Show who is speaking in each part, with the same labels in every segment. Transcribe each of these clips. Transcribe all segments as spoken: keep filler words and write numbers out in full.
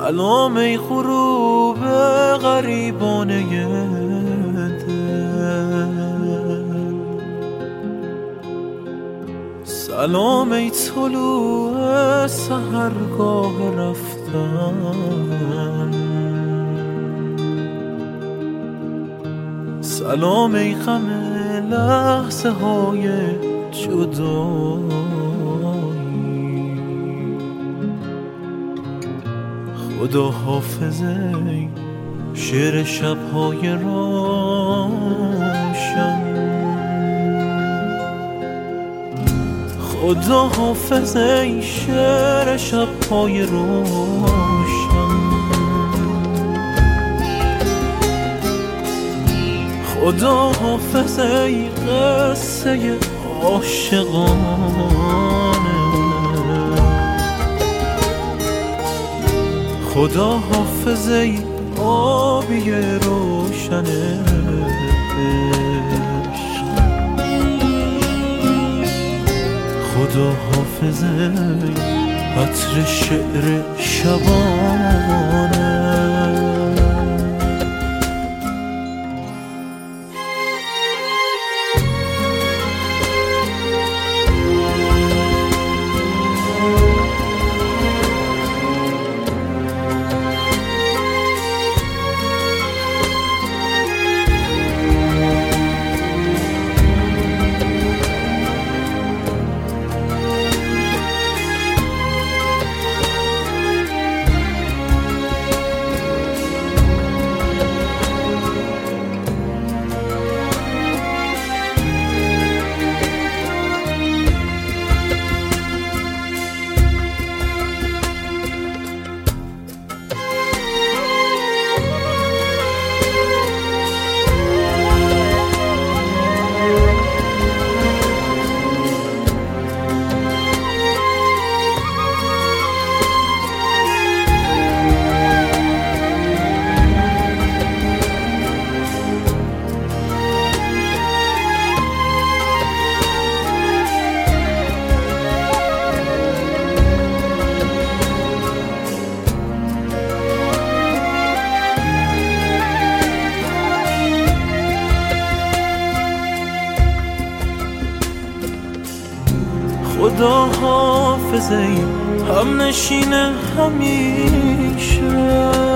Speaker 1: سلام ای غروب غریبانه دل، سلام ای طلوع سحرگاه رفتن، سلام ای غم لحظه های جدایی، خدا حافظ ای شعر شب‌های روشن، خدا حافظ ای شعر شب‌های روشن، خدا حافظ ای قصه عاشقانه، خدا حافظ ای آبی روشن عشق، خدا حافظ ای عطر شعر شبانه. خدا حافظ ای هم نشین همیشه،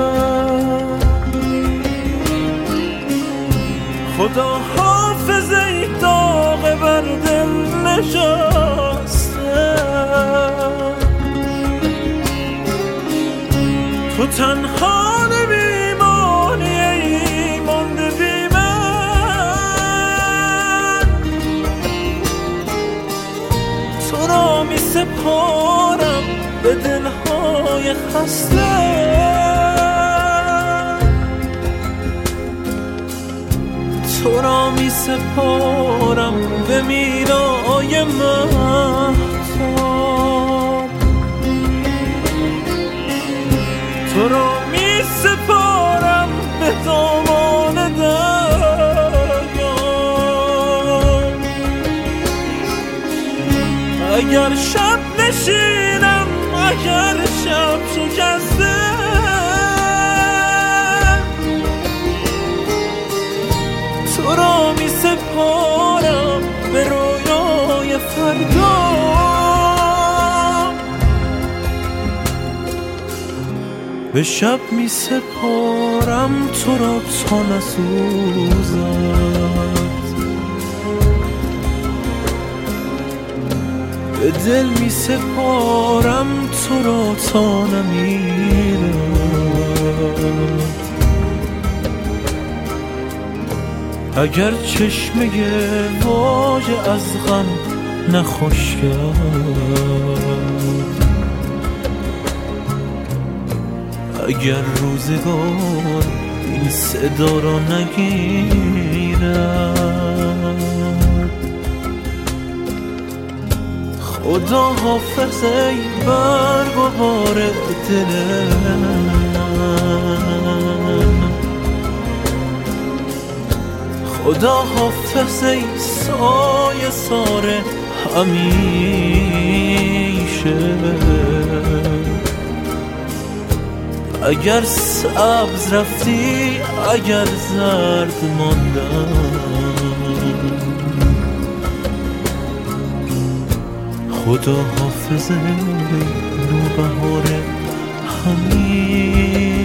Speaker 1: خدا حافظ ای داغ بر دل نشسته، تو تنها نمیمانی ای مانده بی من، تو را می سپارم به دلهای خسته، تو را می سپارم به میرای مهتاب، تو را می سپارم به دامان دریا، اگر شب نشینم اگر شب شکسته، تو را می سپارم به رویای فردا، به شب می سپارم تو را تا نسوزد، به دل می سپارم تو را تا نمیرد، اگر چشمه واژه از غم نخوش کرد، اگر روزگار این صدا را نگیرد، خدا حافظ ای برگ و بار دل من، خدا حافظ ای سایه سار همیشه، اگر سبز رفتی اگر زرد ماندم، خدا حافظ نوبهار همین